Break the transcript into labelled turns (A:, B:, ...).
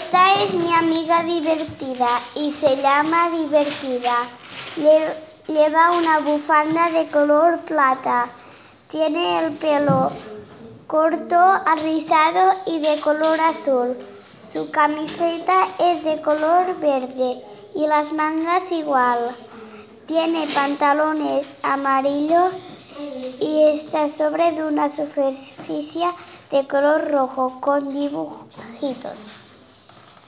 A: Esta es mi amiga divertida y se llama Divertida. Lleva una bufanda de color plata. Tiene el pelo corto, alisado y de color azul. Su camiseta es de color verde y las mangas igual. Tiene pantalones amarillos y está sobre una superficie de color rojo con dibujitos.